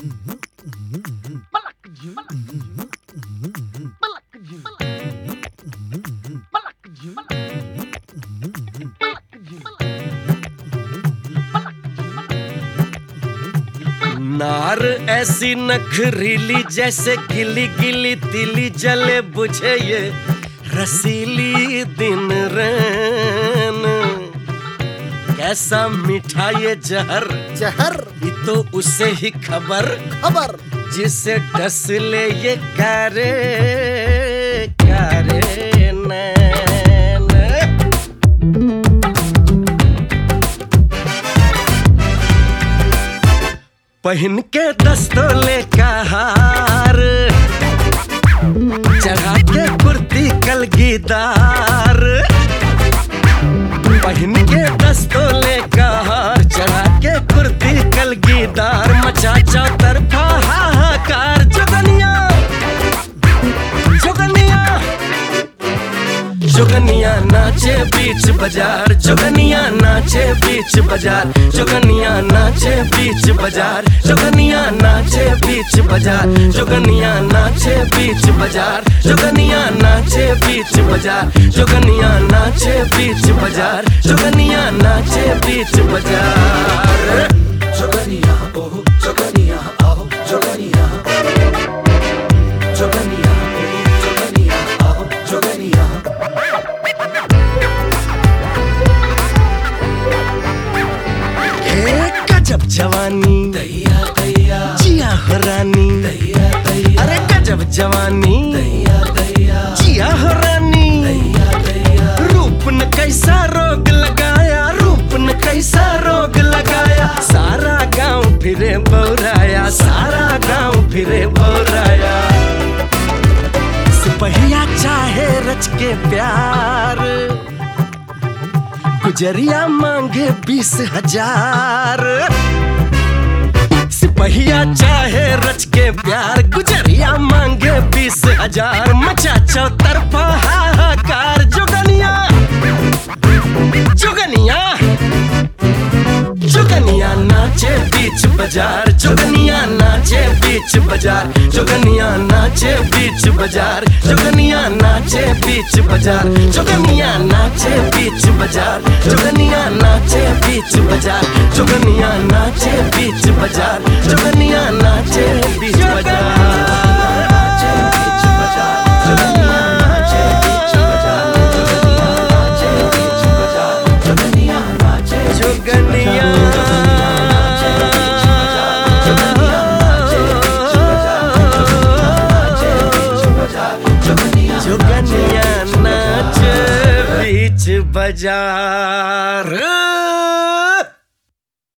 नार ऐसी नखरीली जैसे गिली गिली तिली जले बुझे ये रसीली दिन रैन। कैसा मीठा ये जहर जहर ये तो उसे ही खबर खबर जिसे डस ले ये कारे कारे नैन। पहन के दस्तोले का हार चढ़ा के कुर्ती कलगीदार। पहन के दस्तोले का हार चढ़ा के कुर्ती कलगीदार। मचा चौतरफा हाहाकार जोगनिया जोगनिया जोगनिया नाचे बीच बाजार। जोगनिया नाचे बीच बाजार। जोगनिया नाचे बीच बाजार। जोगनिया नाचे बीच बाजार। जोगनिया नाचे बीच बाजार। जोगनिया नाचे बीच बाजार। जोगनिया नाचे बीच बाजार। जोगनिया नाचे बीच बाजार। जोगनिया ओह जोगनिया आओ जोगनिया जोगनिया ओह जोगनिया आओ जोगनिया। गजब जवानी दैया दैया जिया हो रानी दैया दैया। अरे गजब जवानी दैया दैया जिया हो रानी दैया दैया। रूप न कैसा रोग लगाया रूप न कैसा रोग लगाया। सारा गांव फिरे बौराया सारा गांव फिरे बौराया। सिपहिया चाहे रच के प्यार गुजरिया मांगे 20,000। सिपहिया चाहे रच के प्यार गुजरिया मांगे 20,000। मचा चौतरफा हाहाकार जोगनिया जोगनिया जोगनिया नाचे बीच बाजार। जोगनिया नाचे बीच बाजार। जोगनिया नाचे बीच बाजार। जोगनिया नाचे बीच बाजार। जोगनिया नाचे बीच बाजार। जोगनिया नाचे बीच बाजार। जोगनिया नाचे बीच बाजार। जोगनिया नाचे बीच बाजार। जोगनिया नाच बीच बाजार।